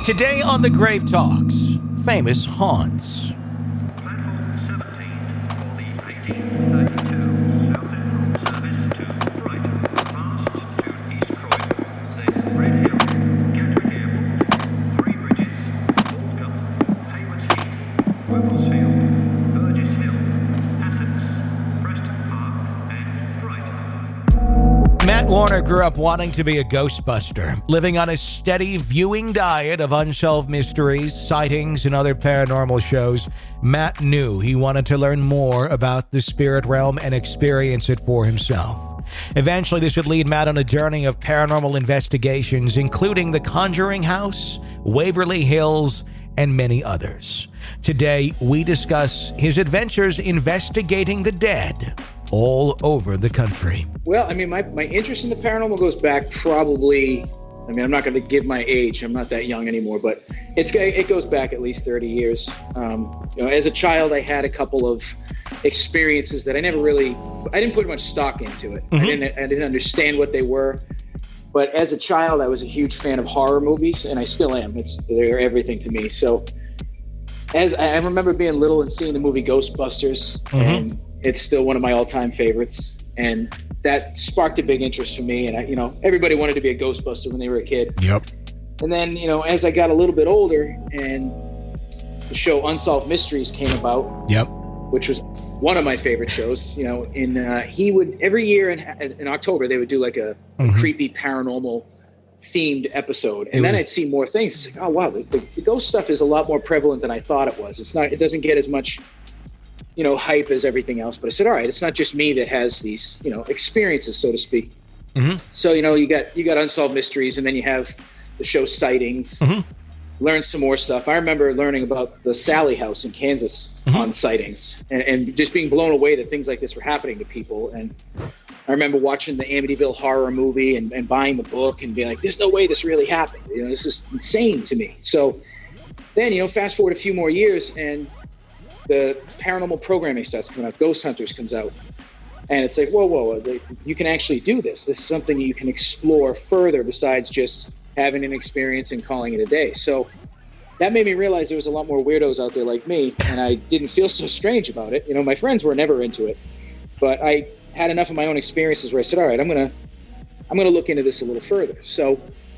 Today on The Grave Talks, famous haunts. Matt Warner grew up wanting to be a Ghostbuster, living on a steady viewing diet of unsolved mysteries, sightings, and other paranormal shows. Matt knew he wanted to learn more about the spirit realm and experience it for himself. Eventually, this would lead Matt on a journey of paranormal investigations, including the Conjuring House, Waverly Hills, and many others. Today, we discuss his adventures investigating the dead all over the country. Well, I mean, my interest in the paranormal goes back probably, I'm not going to give my age. I'm not that young anymore, but it goes back at least 30 years. As a child, I had a couple of experiences that I didn't put much stock into it. Mm-hmm. I didn't understand what they were. But as a child, I was a huge fan of horror movies, and I still am. They're everything to me. So as I remember being little and seeing the movie Ghostbusters, Mm-hmm. and it's still one of my all-time favorites, and that sparked a big interest for me. And everybody wanted to be a Ghostbuster when they were a kid. Yep. And then, as I got a little bit older, and the show Unsolved Mysteries came about, Yep. which was one of my favorite shows. He would every year in October they would do like a Mm-hmm. creepy paranormal themed episode, and then I'd see more things. It's like, oh wow, the ghost stuff is a lot more prevalent than I thought it was. It doesn't get as much hype as everything else. But I said, all right, it's not just me that has these, experiences, so to speak. Mm-hmm. So, you got Unsolved Mysteries, and then you have the show Sightings. Mm-hmm. Learn some more stuff. I remember learning about the Sally House in Kansas Mm-hmm. on Sightings, and just being blown away that things like this were happening to people. And I remember watching the Amityville Horror movie and buying the book and being like, there's no way this really happened. This is insane to me. So then, fast forward a few more years, and the paranormal programming starts coming out. Ghost Hunters comes out. And it's like, whoa, you can actually do this. This is something you can explore further besides just having an experience and calling it a day. So that made me realize there was a lot more weirdos out there like me, and I didn't feel so strange about it. My friends were never into it, but I had enough of my own experiences where I said, all right, I'm gonna look into this a little further. So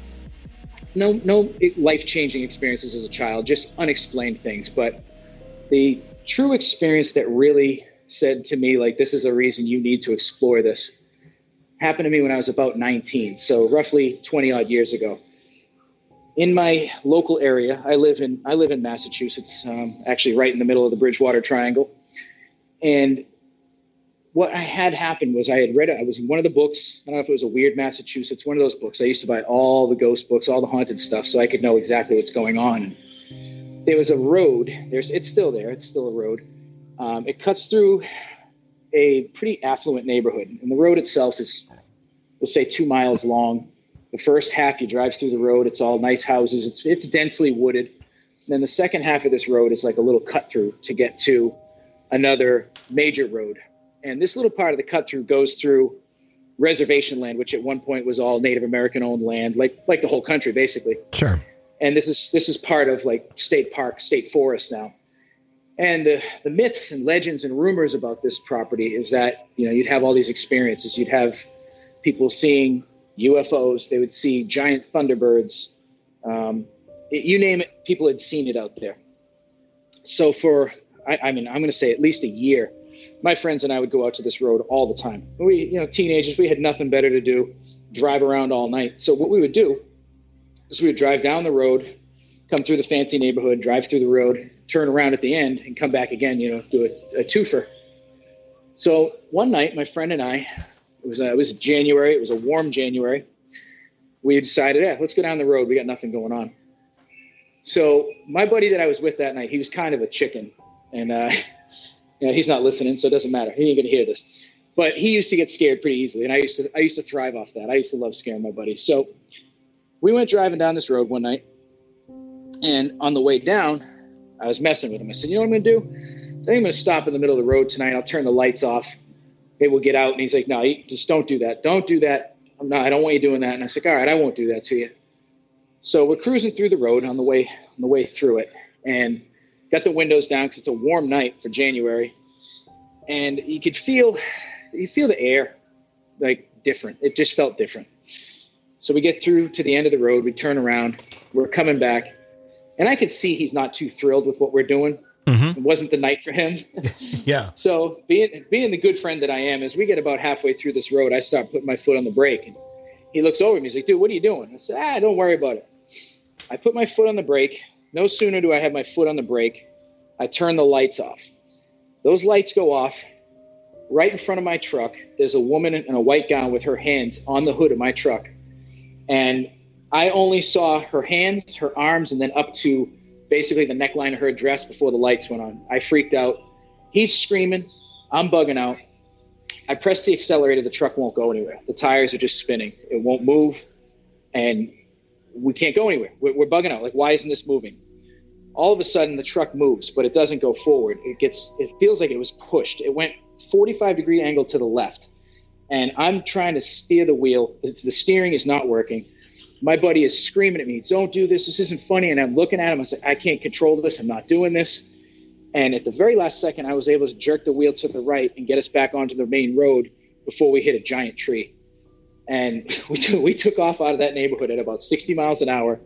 no life-changing experiences as a child, just unexplained things. But the true experience that really said to me, like, this is a reason you need to explore this, happened to me when I was about 19, so roughly 20 odd years ago. In my local area, I live in Massachusetts, actually right in the middle of the Bridgewater Triangle. And what I had happened was I was in one of the books. I don't know if it was a Weird Massachusetts, one of those books. I used to buy all the ghost books, all the haunted stuff, so I could know exactly what's going on. There was a road. It's still there. It's still a road. It cuts through a pretty affluent neighborhood, and the road itself is, we'll say, 2 miles long. The first half, you drive through the road. It's all nice houses. It's densely wooded. And then the second half of this road is like a little cut through to get to another major road. And this little part of the cut through goes through reservation land, which at one point was all Native American owned land, like the whole country, basically. Sure. And this is part of like state park, state forest now. And the myths and legends and rumors about this property is that, you'd have all these experiences. You'd have people seeing UFOs. They would see giant thunderbirds. You name it, people had seen it out there. So I'm going to say at least a year, my friends and I would go out to this road all the time. We, teenagers, we had nothing better to do, drive around all night. So what we would do is we would drive down the road, come through the fancy neighborhood, drive through the road, turn around at the end and come back again, do a twofer. So one night, my friend and I, it was January, it was a warm January, we decided, let's go down the road. We got nothing going on. So my buddy that I was with that night, he was kind of a chicken, and he's not listening, so it doesn't matter. He ain't gonna hear this. But he used to get scared pretty easily, and I used to thrive off that. I used to love scaring my buddies. So we went driving down this road one night, and on the way down, I was messing with him. I said, you know what I'm going to do? So I'm going to stop in the middle of the road tonight. I'll turn the lights off. Maybe we'll get out. And he's like, no, just don't do that. Don't do that. I don't want you doing that. And I said, all right, I won't do that to you. So we're cruising through the road on the way through it, and got the windows down because it's a warm night for January, and you feel the air like different. It just felt different. So we get through to the end of the road. We turn around. We're coming back, and I could see he's not too thrilled with what we're doing. It wasn't the night for him. Yeah. So being the good friend that I am, as we get about halfway through this road, I start putting my foot on the brake, and he looks over at me. He's like, "Dude, what are you doing?" I said, "Don't worry about it." I put my foot on the brake. No sooner do I have my foot on the brake, I turn the lights off. Those lights go off. Right in front of my truck, there's a woman in a white gown with her hands on the hood of my truck. And I only saw her hands, her arms, and then up to basically the neckline of her dress before the lights went on. I freaked out. He's screaming. I'm bugging out. I press the accelerator. The truck won't go anywhere. The tires are just spinning. It won't move. And we can't go anywhere. We're bugging out. Like, why isn't this moving? All of a sudden, the truck moves, but it doesn't go forward. It feels like it was pushed. It went 45-degree angle to the left. And I'm trying to steer the wheel. The steering is not working. My buddy is screaming at me, "Don't do this. This isn't funny." And I'm looking at him. I said, "I can't control this. I'm not doing this." And at the very last second, I was able to jerk the wheel to the right and get us back onto the main road before we hit a giant tree. And we took off out of that neighborhood at about 60 miles an hour.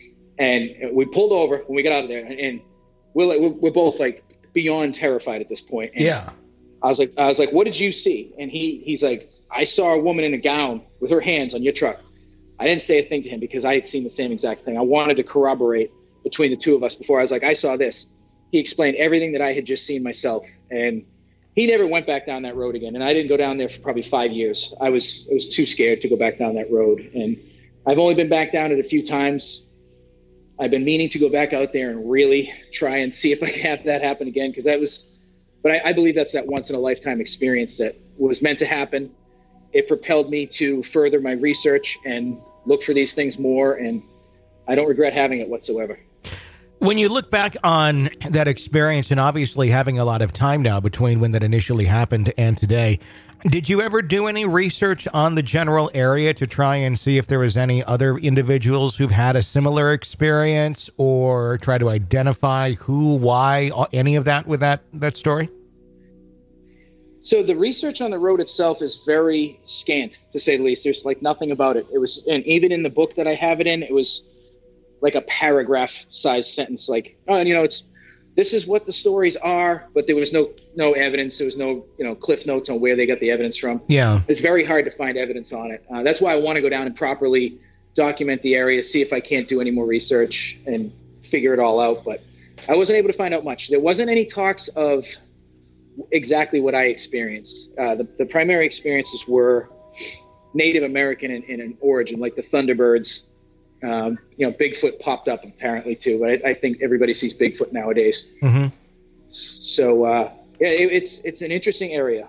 And we pulled over when we got out of there. And we're both like beyond terrified at this point. And Yeah. I was like, "What did you see?" And he's like, "I saw a woman in a gown with her hands on your truck." I didn't say a thing to him because I had seen the same exact thing. I wanted to corroborate between the two of us before. I was like, "I saw this." He explained everything that I had just seen myself. And he never went back down that road again. And I didn't go down there for probably 5 years. I was too scared to go back down that road. And I've only been back down it a few times. I've been meaning to go back out there and really try and see if I can have that happen again. But I believe that's that once in a lifetime experience that was meant to happen. It propelled me to further my research and look for these things more. And I don't regret having it whatsoever. When you look back on that experience, and obviously having a lot of time now between when that initially happened and today, did you ever do any research on the general area to try and see if there was any other individuals who've had a similar experience, or try to identify who, why, any of that with that story? So the research on the road itself is very scant, to say the least. There's like nothing about it. And even in the book that I have it in, it was like a paragraph size sentence, like, "Oh, this is what the stories are," but there was no evidence. There was no, cliff notes on where they got the evidence from. Yeah. It's very hard to find evidence on it. That's why I want to go down and properly document the area, see if I can't do any more research and figure it all out. But I wasn't able to find out much. There wasn't any talks of exactly what I experienced. The primary experiences were Native American in an origin, like the Thunderbirds. Bigfoot popped up apparently too, but I think everybody sees Bigfoot nowadays. Mm-hmm. So it's an interesting area.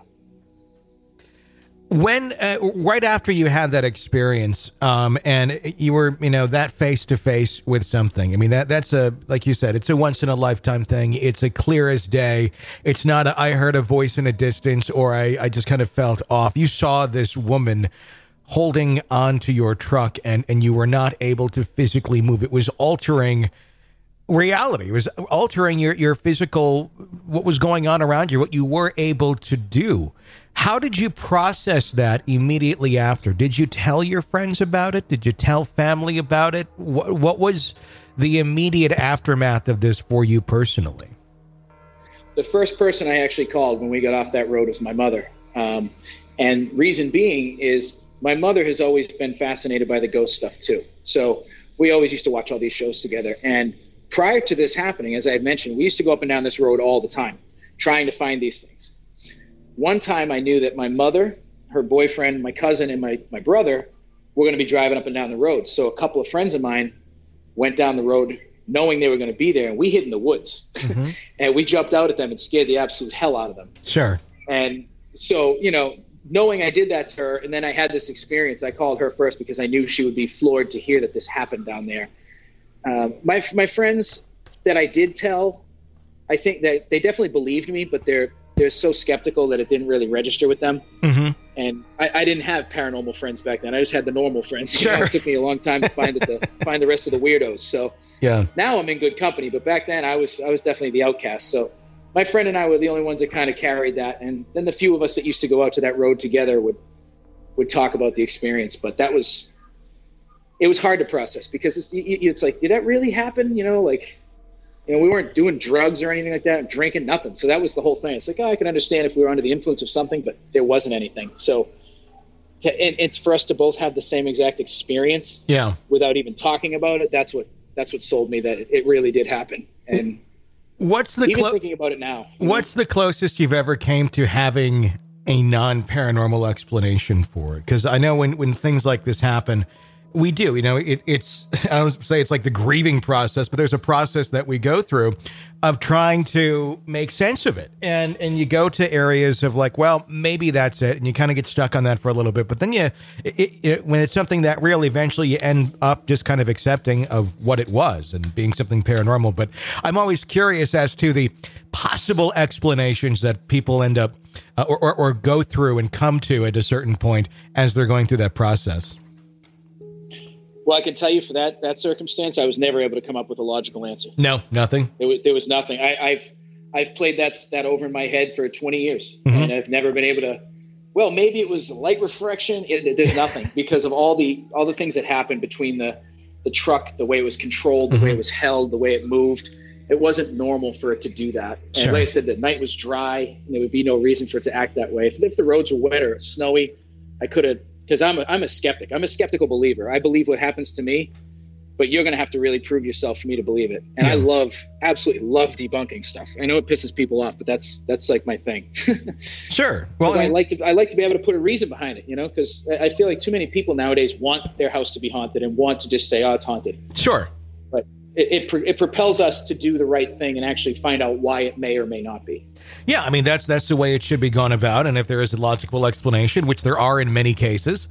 When right after you had that experience, and you were, that face to face with something. I mean, that's like you said, it's a once in a lifetime thing. It's a clear as day. It's not I heard a voice in a distance, or I just kind of felt off. You saw this woman holding onto your truck, and you were not able to physically move. It was altering reality. It was altering your physical, what was going on around you, what you were able to do. How did you process that immediately after? Did you tell your friends about it? Did you tell family about it? What was the immediate aftermath of this for you personally? The first person I actually called when we got off that road was my mother. And reason being is my mother has always been fascinated by the ghost stuff too. So we always used to watch all these shows together. And prior to this happening, as I had mentioned, we used to go up and down this road all the time, trying to find these things. One time I knew that my mother, her boyfriend, my cousin, and my brother were going to be driving up and down the road. So a couple of friends of mine went down the road knowing they were going to be there, and we hid in the woods. Mm-hmm. And we jumped out at them and scared the absolute hell out of them. Sure. And so, knowing I did that to her, and then I had this experience, I called her first because I knew she would be floored to hear that this happened down there. My friends that I did tell, I think that they definitely believed me, but they're so skeptical that it didn't really register with them. Mm-hmm. And I didn't have paranormal friends back then. I just had the normal friends. Sure. It took me a long time to find the rest of the weirdos. So Yeah. now I'm in good company, but back then I was definitely the outcast. So my friend and I were the only ones that kind of carried that. And then the few of us that used to go out to that road together would talk about the experience. But it was hard to process because it's like, did that really happen? We weren't doing drugs or anything like that, drinking, nothing. So that was the whole thing. It's like, I can understand if we were under the influence of something, but there wasn't anything. So it's for us to both have the same exact experience without even talking about it. That's what sold me that it really did happen. And thinking about it now. What's the closest you've ever came to having a non-paranormal explanation for it? Because I know when things like this happen, we do, it's, I don't say it's like the grieving process, but there's a process that we go through of trying to make sense of it. And you go to areas of like, well, maybe that's it. And you kind of get stuck on that for a little bit. But then when it's something that real, eventually you end up just kind of accepting of what it was and being something paranormal. But I'm always curious as to the possible explanations that people end up or go through and come to at a certain point as they're going through that process. Well, I can tell you for that circumstance, I was never able to come up with a logical answer. No, nothing. There was nothing. I've played that over in my head for 20 years, and I've never been able to. Well, maybe it was light refraction. There's nothing because of all the things that happened between the truck, the way it was controlled, the way it was held, the way it moved. It wasn't normal for it to do that. And like I said, the night was dry, and there would be no reason for it to act that way. If the roads were wet or snowy, I could have. Because I'm a skeptic. I'm a skeptical believer. I believe what happens to me, but you're going to have to really prove yourself for me to believe it. And I absolutely love debunking stuff. I know it pisses people off, but that's like my thing. Sure. Well, I like to be able to put a reason behind it, because I feel like too many people nowadays want their house to be haunted and want to just say, oh, it's haunted. Sure. But it propels us to do the right thing and actually find out why it may or may not be. Yeah, I mean, that's the way it should be gone about. And if there is a logical explanation, which there are in many cases,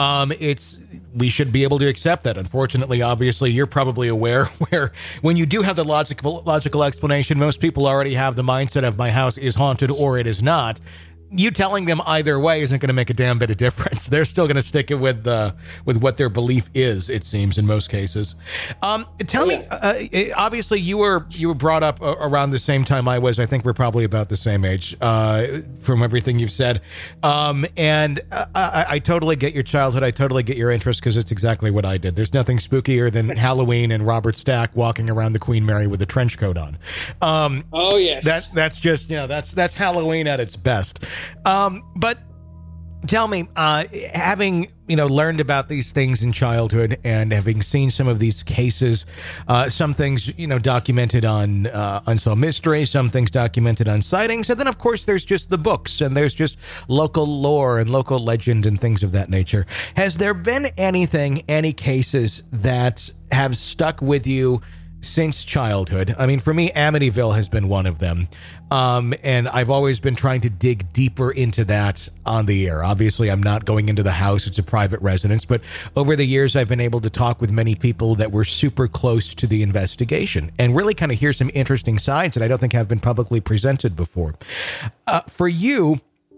we should be able to accept that. Unfortunately, obviously, you're probably aware where when you do have the logical explanation, most people already have the mindset of my house is haunted or it is not. You telling them either way isn't going to make a damn bit of difference. They're still going to stick it with what their belief is, it seems, in most cases. Tell me, obviously you were brought up around the same time I was. I think we're probably about the same age from everything you've said. And I totally get your childhood. I totally get your interest because it's exactly what I did. There's nothing spookier than Halloween and Robert Stack walking around the Queen Mary with a trench coat on. Oh, yes. That's just, that's Halloween at its best. But tell me, having, learned about these things in childhood and having seen some of these cases, some things, documented on Unsolved Mysteries, some things documented on sightings. And then, of course, there's just the books and there's just local lore and local legend and things of that nature. Has there been any cases that have stuck with you since childhood? I mean, for me, Amityville has been one of them. And I've always been trying to dig deeper into that on the air. Obviously, I'm not going into the house. It's a private residence. But over the years, I've been able to talk with many people that were super close to the investigation and really kind of hear some interesting sides that I don't think have been publicly presented before. For you,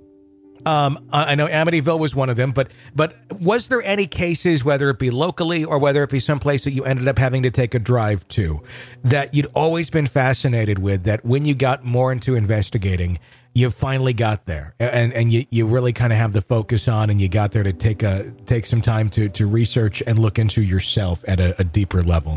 I know Amityville was one of them, but was there any cases, whether it be locally or whether it be someplace that you ended up having to take a drive to, that you'd always been fascinated with, that when you got more into investigating, you finally got there and you really kind of have the focus on, and you got there to take some time to research and look into yourself at a deeper level?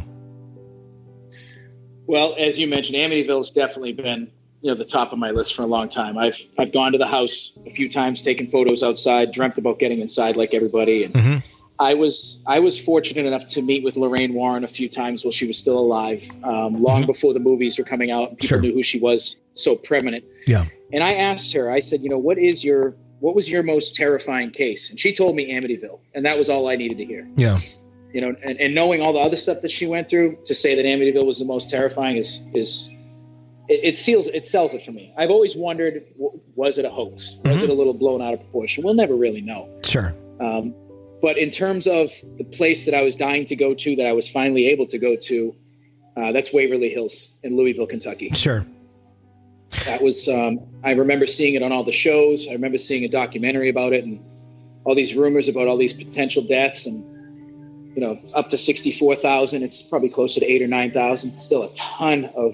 Well, as you mentioned, Amityville's definitely been the top of my list for a long time. I've gone to the house a few times, taken photos outside, dreamt about getting inside like everybody. And I was fortunate enough to meet with Lorraine Warren a few times while she was still alive, long before the movies were coming out and people knew who she was so prevalent. Yeah. And I asked her, I said, what was your most terrifying case? And she told me Amityville, and that was all I needed to hear. Yeah. And knowing all the other stuff that she went through, to say that Amityville was the most terrifying is it sells it for me. I've always wondered, was it a hoax? Was it a little blown out of proportion? We'll never really know. Sure. But in terms of the place that I was dying to go to, that I was finally able to go to, that's Waverly Hills in Louisville, Kentucky. Sure. That was, I remember seeing it on all the shows. I remember seeing a documentary about it. And all these rumors about all these potential deaths, and up to 64,000. It's probably closer to 8 or 9,000. Still a ton of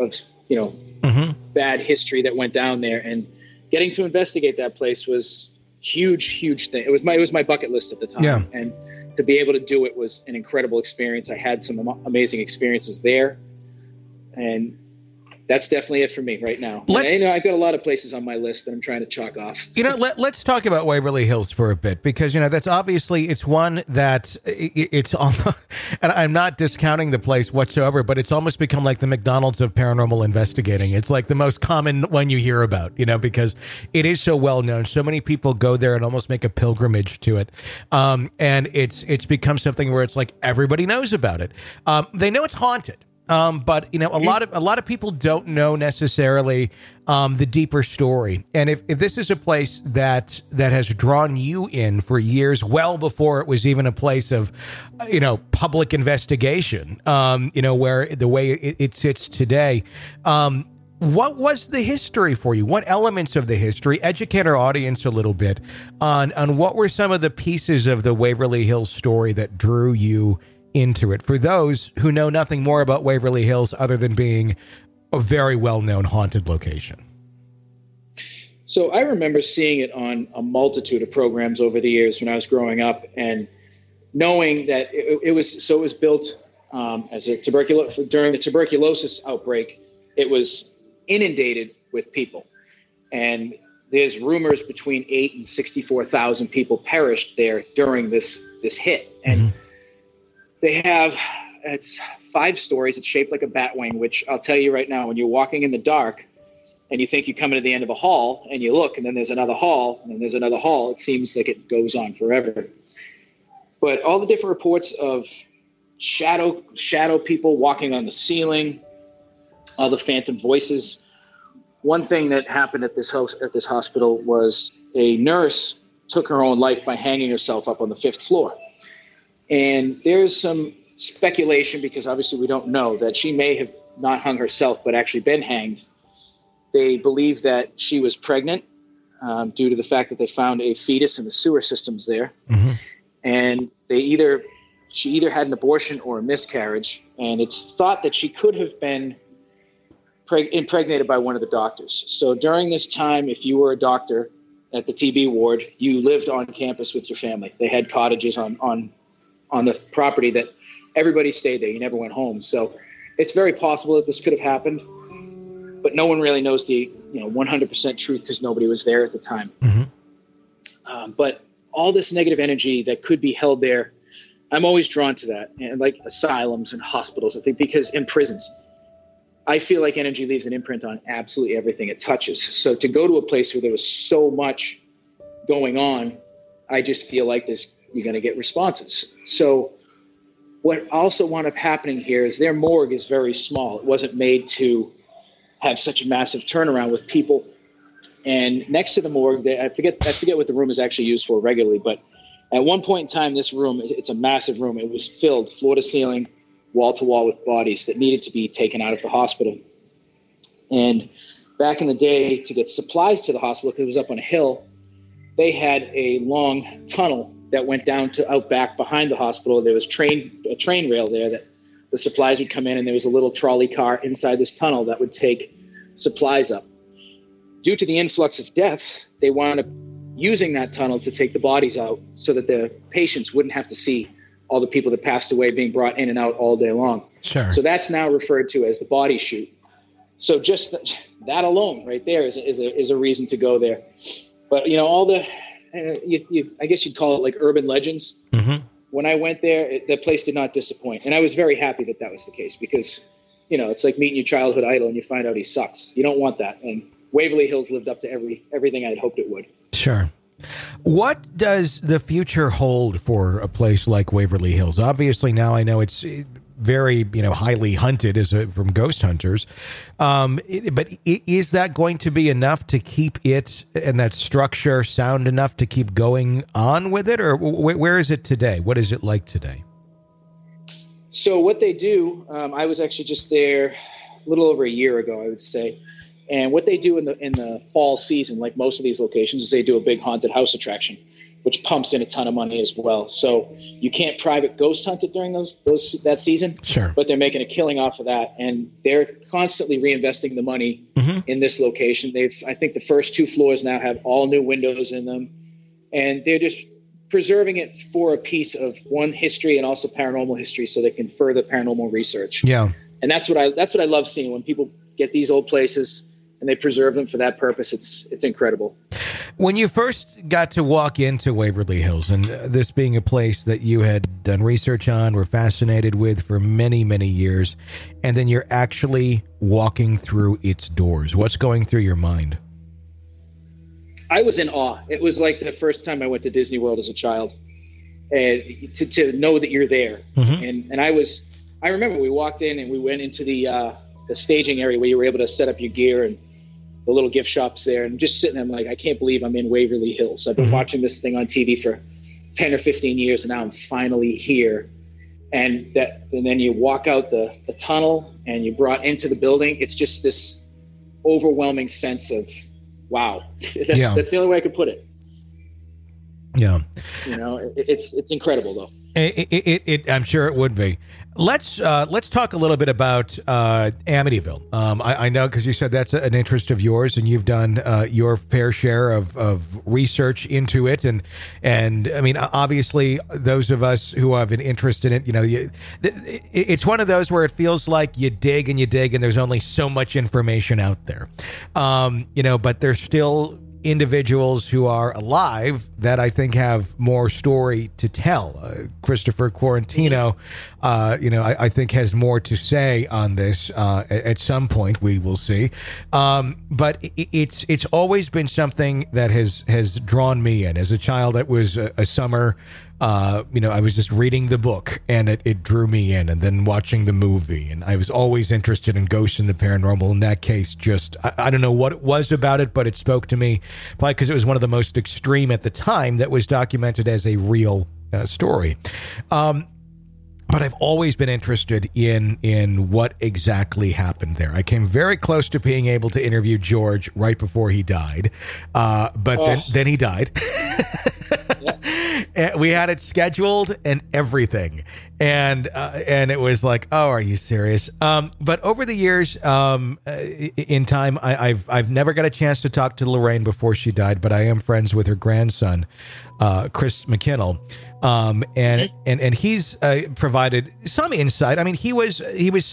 bad history that went down there, and getting to investigate that place was huge thing. It was my bucket list at the time, and to be able to do it was an incredible experience. I had some amazing experiences there, and that's definitely it for me right now. I've got a lot of places on my list that I'm trying to chalk off. Let's talk about Waverly Hills for a bit, because, that's obviously, it's one that it's almost, and I'm not discounting the place whatsoever, but it's almost become like the McDonald's of paranormal investigating. It's like the most common one you hear about, because it is so well known. So many people go there and almost make a pilgrimage to it. And it's become something where it's like everybody knows about it. They know it's haunted. But a lot of people don't know necessarily the deeper story. And if this is a place that has drawn you in for years, well before it was even a place of public investigation, where the way it sits today, what was the history for you? What elements of the history? Educate our audience a little bit on what were some of the pieces of the Waverly Hills story that drew you into it, for those who know nothing more about Waverly Hills other than being a very well-known haunted location. So I remember seeing it on a multitude of programs over the years when I was growing up, and knowing that it was built as a during the tuberculosis outbreak. It was inundated with people, and there's rumors between 8 and 64,000 people perished there during this hit. And it's 5 stories. It's shaped like a bat wing, which I'll tell you right now, when you're walking in the dark and you think you come to the end of a hall and you look, and then there's another hall, and then there's another hall, it seems like it goes on forever. But all the different reports of shadow people walking on the ceiling, all the phantom voices. One thing that happened at this hospital was a nurse took her own life by hanging herself up on the 5th floor. And there's some speculation, because obviously we don't know, that she may have not hung herself, but actually been hanged. They believe that she was pregnant due to the fact that they found a fetus in the sewer systems there. Mm-hmm. And she either had an abortion or a miscarriage. And it's thought that she could have been impregnated by one of the doctors. So during this time, if you were a doctor at the TB ward, you lived on campus with your family. They had cottages on the property that everybody stayed there. You never went home. So it's very possible that this could have happened, but no one really knows the 100% truth, because nobody was there at the time. Mm-hmm. But all this negative energy that could be held there, I'm always drawn to that. And like asylums and hospitals, I think, because in prisons, I feel like energy leaves an imprint on absolutely everything it touches. So to go to a place where there was so much going on, I just feel like you're going to get responses. So what also wound up happening here is their morgue is very small. It wasn't made to have such a massive turnaround with people. And next to the morgue, I forget what the room is actually used for regularly, but at one point in time, this room, it's a massive room. It was filled floor to ceiling, wall to wall, with bodies that needed to be taken out of the hospital. And back in the day, to get supplies to the hospital, because it was up on a hill, they had a long tunnel that went down to out back behind the hospital. There was a train rail there that the supplies would come in, and there was a little trolley car inside this tunnel that would take supplies up. Due to the influx of deaths, they wound up using that tunnel to take the bodies out so that the patients wouldn't have to see all the people that passed away being brought in and out all day long. Sure. So that's now referred to as the body chute. So just that alone right there is a reason to go there. But, all the, I guess you'd call it like urban legends. Mm-hmm. When I went there, the place did not disappoint. And I was very happy that was the case, because, it's like meeting your childhood idol and you find out he sucks. You don't want that. And Waverly Hills lived up to everything I'd hoped it would. Sure. What does the future hold for a place like Waverly Hills? Obviously, now I know it's very, highly hunted from ghost hunters. But is that going to be enough to keep it and that structure sound enough to keep going on with it? Or where is it today? What is it like today? So what they do, I was actually just there a little over a year ago, I would say. And what they do in the fall season, like most of these locations, is they do a big haunted house attraction. which pumps in a ton of money as well. So you can't private ghost hunt it during that season. Sure. But they're making a killing off of that, and they're constantly reinvesting the money in this location. I think the first 2 floors now have all new windows in them, and they're just preserving it for a piece of one history and also paranormal history, so they can further paranormal research. Yeah. And that's what I love seeing, when people get these old places and they preserve them for that purpose. It's incredible. When you first got to walk into Waverly Hills, and this being a place that you had done research on, were fascinated with for many, many years, and then you're actually walking through its doors, what's going through your mind? I was in awe. It was like the first time I went to Disney World as a child, and to know that you're there. And I remember we walked in and we went into the staging area where you were able to set up your gear, and the little gift shops there, and just sitting there, I'm like, I can't believe I'm in Waverly Hills. I've been watching this thing on TV for 10 or 15 years, and now I'm finally here. And then you walk out the tunnel and you're brought into the building. It's just this overwhelming sense of, wow. That's the only way I could put it. Yeah. It's incredible though. I'm sure it would be. Let's talk a little bit about Amityville. I know, because you said that's an interest of yours, and you've done your fair share of research into it, and I mean, obviously, those of us who have an interest in it, it's one of those where it feels like you dig, and there's only so much information out there, but there's still individuals who are alive that I think have more story to tell. Christopher Quarantino, I think has more to say on this. At some point, we will see. But it's always been something that has drawn me in. As a child, it was a summer. I was just reading the book, and it drew me in, and then watching the movie, and I was always interested in ghosts and the paranormal. In that case, just I don't know what it was about it, but it spoke to me, probably because it was one of the most extreme at the time that was documented as a real story. But I've always been interested in what exactly happened there. I came very close to being able to interview George right before he died, but then he died. We had it scheduled and everything, and it was like, oh, are you serious? But over the years, in time, I've never got a chance to talk to Lorraine before she died, but I am friends with her grandson, Chris McKinnell. And he's provided some insight. I mean, he was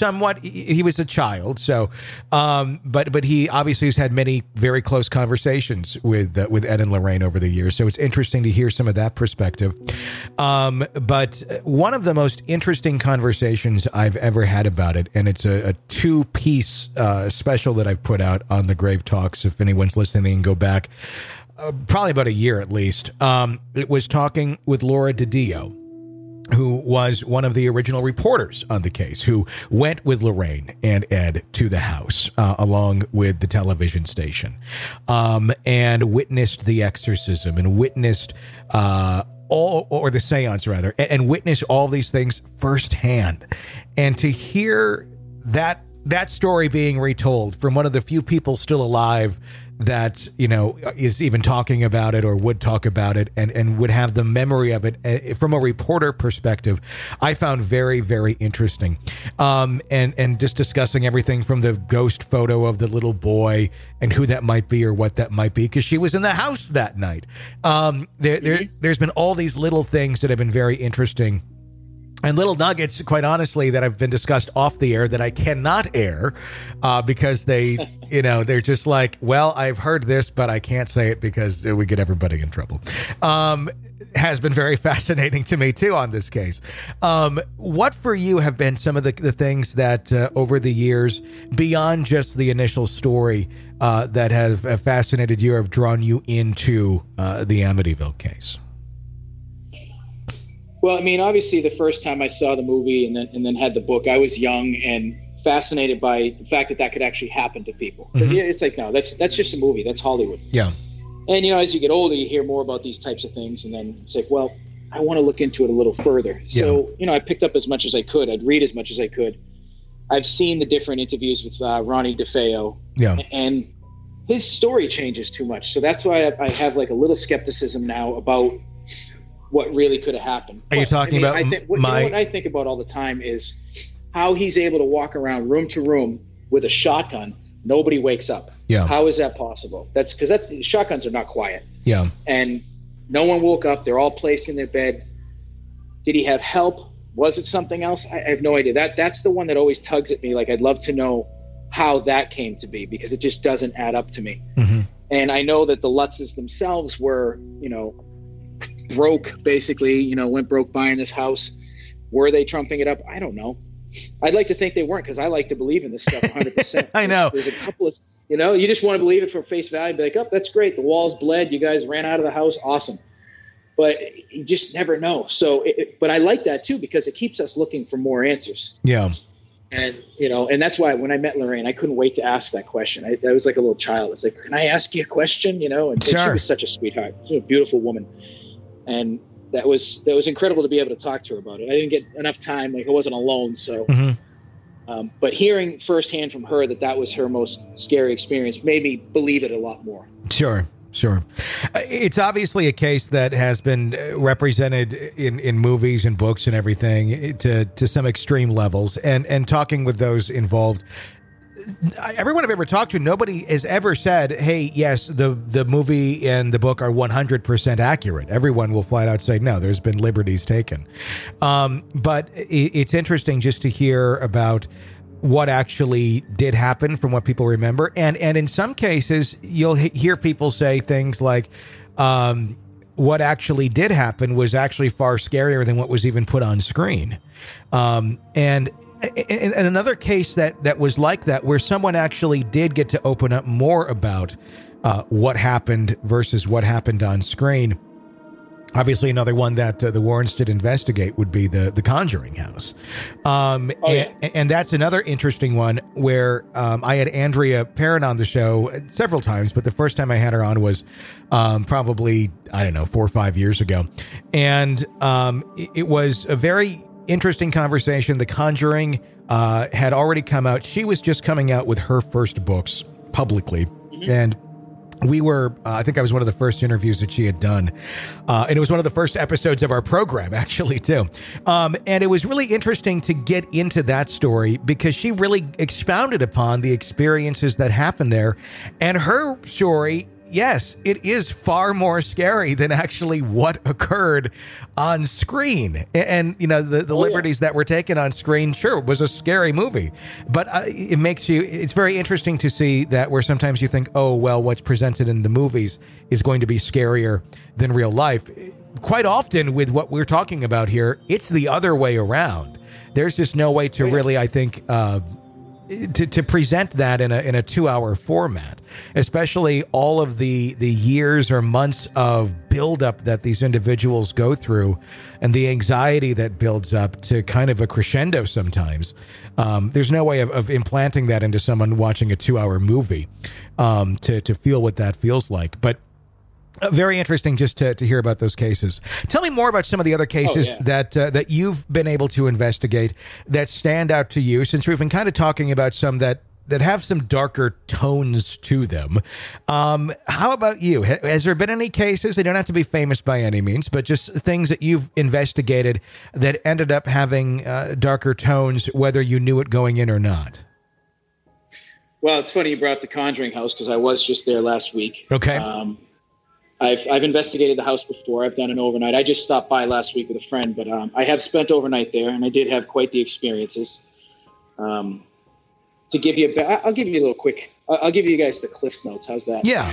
a child, so but he obviously has had many very close conversations with Ed and Lorraine over the years, so it's interesting to hear some of that perspective. But one of the most interesting conversations I've ever had about it, and it's a 2-piece special that I've put out on the Grave Talks. If anyone's listening, go back. Probably about a year at least. It was talking with Laura DiDio, who was one of the original reporters on the case, who went with Lorraine and Ed to the house, along with the television station, and witnessed the exorcism, and witnessed or the seance rather, and witnessed all these things firsthand. And to hear that story being retold from one of the few people still alive that, is even talking about it or would talk about it and would have the memory of it from a reporter perspective, I found very, very interesting. And just discussing everything from the ghost photo of the little boy and who that might be or what that might be, because she was in the house that night. There's been all these little things that have been very interesting. And little nuggets, quite honestly, that have been discussed off the air that I cannot air because they're just like, well, I've heard this, but I can't say it because it would get everybody in trouble. Has been very fascinating to me, too, on this case. What for you have been some of the things that over the years, beyond just the initial story, that have fascinated you or have drawn you into the Amityville case? Well, I mean, obviously, the first time I saw the movie and then had the book, I was young and fascinated by the fact that could actually happen to people. Because it's like, no, that's just a movie. That's Hollywood. Yeah. And, as you get older, you hear more about these types of things. And then it's like, well, I want to look into it a little further. So, I picked up as much as I could. I'd read as much as I could. I've seen the different interviews with Ronnie DeFeo. Yeah. And his story changes too much. So that's why I have like a little skepticism now about what really could have happened. Are you talking about what I think about all the time is how he's able to walk around room to room with a shotgun. Nobody wakes up. Yeah. How is that possible? That's because shotguns are not quiet. Yeah. And no one woke up. They're all placed in their bed. Did he have help? Was it something else? I have no idea. That's the one that always tugs at me. Like, I'd love to know how that came to be, because it just doesn't add up to me. Mm-hmm. And I know that the Lutzes themselves were, broke, basically, went broke buying this house. Were they trumping it up? I don't know. I'd like to think they weren't, because I like to believe in this stuff 100%. I know. There's a couple of, you just want to believe it for face value. Be like, oh, that's great. The walls bled. You guys ran out of the house. Awesome. But you just never know. So, but I like that too, because it keeps us looking for more answers. Yeah. And, and that's why when I met Lorraine, I couldn't wait to ask that question. I was like a little child. I was like, can I ask you a question? And sure. She was such a sweetheart. She was a beautiful woman. And that was incredible to be able to talk to her about it. I didn't get enough time. Like, I wasn't alone. So, but hearing firsthand from her that was her most scary experience made me believe it a lot more. Sure. It's obviously a case that has been represented in movies and books and everything to some extreme levels. And talking with those involved, everyone I've ever talked to, nobody has ever said, hey, yes, the movie and the book are 100% accurate. Everyone will flat out say, no, there's been liberties taken. But it's interesting just to hear about what actually did happen from what people remember. And in some cases, you'll hear people say things like, what actually did happen was actually far scarier than what was even put on screen. And another case that was like that, where someone actually did get to open up more about what happened versus what happened on screen. Obviously, another one that the Warrens did investigate would be the Conjuring House. And that's another interesting one where I had Andrea Perrin on the show several times, but the first time I had her on was probably, 4 or 5 years ago. And it was a very interesting conversation. The Conjuring had already come out. She was just coming out with her first books publicly. Mm-hmm. And we were, I think I was one of the first interviews that she had done. And it was one of the first episodes of our program, actually, too. And it was really interesting to get into that story, because she really expounded upon the experiences that happened there. And her story, yes, it is far more scary than actually what occurred on screen. And the liberties that were taken on screen, sure, was a scary movie. But it's very interesting to see that where sometimes you think, oh, well, what's presented in the movies is going to be scarier than real life. Quite often with what we're talking about here, it's the other way around. There's just no way to really, I think, to present that in a 2-hour format, especially all of the years or months of buildup that these individuals go through, and the anxiety that builds up to kind of a crescendo sometimes. There's no way of implanting that into someone watching a 2-hour movie to feel what that feels like. But very interesting just to hear about those cases. Tell me more about some of the other cases that you've been able to investigate that stand out to you, since we've been kind of talking about some that have some darker tones to them. How about you? Has there been any cases, they don't have to be famous by any means, but just things that you've investigated that ended up having darker tones, whether you knew it going in or not? Well, it's funny you brought up the Conjuring House, because I was just there last week. Okay. I've investigated the house before. I've done an overnight. I just stopped by last week with a friend, but I have spent overnight there, and I did have quite the experiences. To give you I'll give you a little quick. I'll give you guys the Cliff's Notes. How's that? Yeah.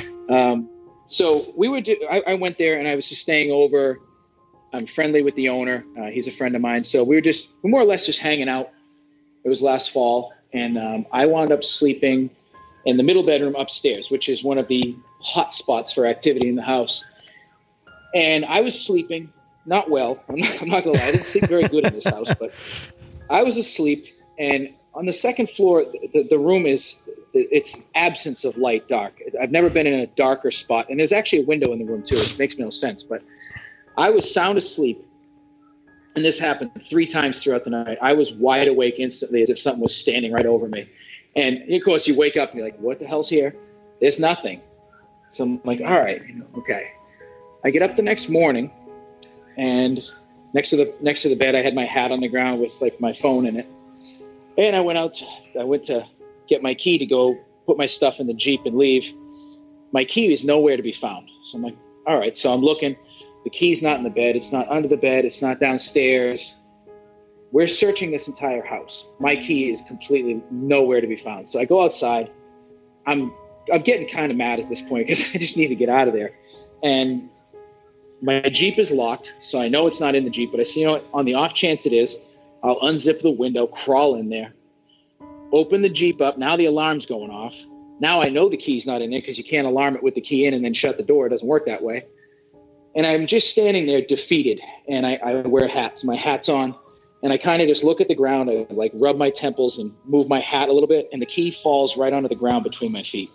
So I went there, and I was just staying over. I'm friendly with the owner. He's a friend of mine. So we're more or less just hanging out. It was last fall, and I wound up sleeping in the middle bedroom upstairs, which is one of the hot spots for activity in the house. And I was sleeping, not well. I'm not gonna lie, I didn't sleep very good in this house, but I was asleep. And on the second floor, the room it's absence of light, dark. I've never been in a darker spot. And there's actually a window in the room too, which makes no sense. But I was sound asleep. And this happened 3 times throughout the night. I was wide awake instantly, as if something was standing right over me. And of course, you wake up and you're like, what the hell's here? There's nothing. So I'm like, all right, okay. I get up the next morning, and next to the bed, I had my hat on the ground with like my phone in it. And I went to get my key to go put my stuff in the Jeep and leave. My key is nowhere to be found. So I'm like, all right. So I'm looking. The key's not in the bed. It's not under the bed. It's not downstairs. We're searching this entire house. My key is completely nowhere to be found. So I go outside. I'm getting kind of mad at this point because I just need to get out of there. And my Jeep is locked, so I know it's not in the Jeep. But I say, you know what? On the off chance it is, I'll unzip the window, crawl in there, open the Jeep up. Now the alarm's going off. Now I know the key's not in there because you can't alarm it with the key in and then shut the door. It doesn't work that way. And I'm just standing there defeated, and I wear hats. My hat's on, and I kind of just look at the ground. I like rub my temples and move my hat a little bit, and the key falls right onto the ground between my feet.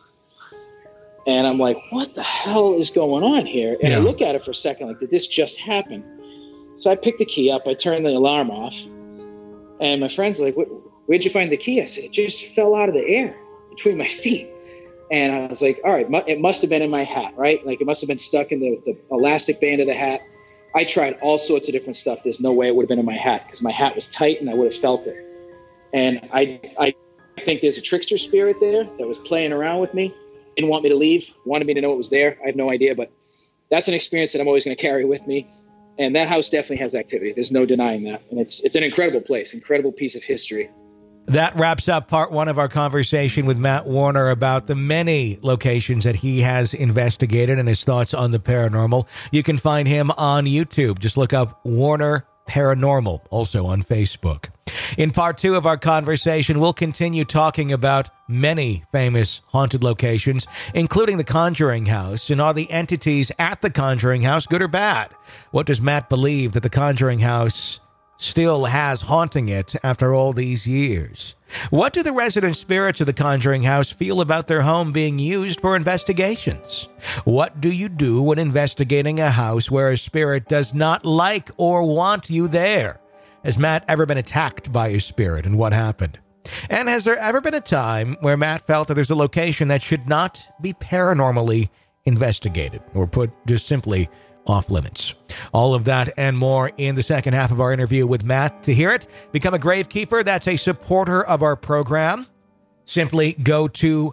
And I'm like, what the hell is going on here? And I look at it for a second, like, did this just happen? So I pick the key up, I turn the alarm off, and my friend's like, where'd you find the key? I said, it just fell out of the air between my feet. And I was like, all right, it must have been in my hat, right? Like it must have been stuck in the elastic band of the hat. I tried all sorts of different stuff. There's no way it would have been in my hat because my hat was tight and I would have felt it. And I think there's a trickster spirit there that was playing around with me, didn't want me to leave, wanted me to know it was there. I have no idea, but that's an experience that I'm always going to carry with me. And that house definitely has activity. There's no denying that. And it's an incredible place, incredible piece of history. That wraps up part one of our conversation with Matt Warner about the many locations that he has investigated and his thoughts on the paranormal. You can find him on YouTube. Just look up Warner Paranormal, also on Facebook. In part two of our conversation, we'll continue talking about many famous haunted locations, including the Conjuring House, and are the entities at the Conjuring House good or bad? What does Matt believe that the Conjuring House still has haunting it after all these years? What do the resident spirits of the Conjuring House feel about their home being used for investigations? What do you do when investigating a house where a spirit does not like or want you there? Has Matt ever been attacked by a spirit, and what happened? And has there ever been a time where Matt felt that there's a location that should not be paranormally investigated, or put just simply off limits? All of that and more in the second half of our interview with Matt. To hear it, become a Gravekeeper. That's a supporter of our program. Simply go to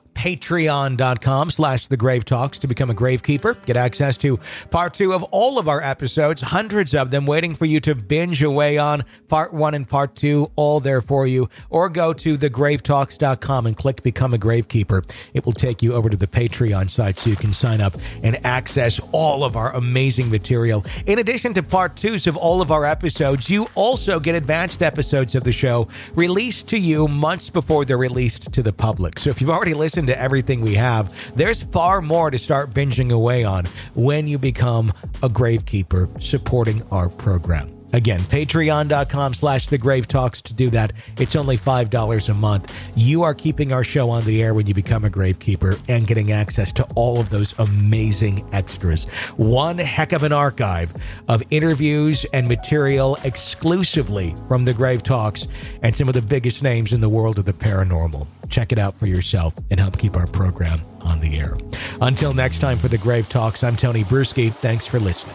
patreon.com/thegravetalks to become a Gravekeeper. Get access to part two of all of our episodes, hundreds of them waiting for you to binge away on. Part one and part two, all there for you. Or go to thegravetalks.com and click Become a Gravekeeper. It will take you over to the Patreon site so you can sign up and access all of our amazing material. In addition to part twos of all of our episodes, you also get advanced episodes of the show released to you months before they're released to the public. So if you've already listened to everything we have, there's far more to start binging away on when you become a Gravekeeper supporting our program. Again, patreon.com/thegravetalks to do that. It's only $5 a month. You are keeping our show on the air when you become a Gravekeeper and getting access to all of those amazing extras. One heck of an archive of interviews and material exclusively from the Grave Talks and some of the biggest names in the world of the paranormal. Check it out for yourself and help keep our program on the air. Until next time for the Grave Talks, I'm Tony Bruschi. Thanks for listening.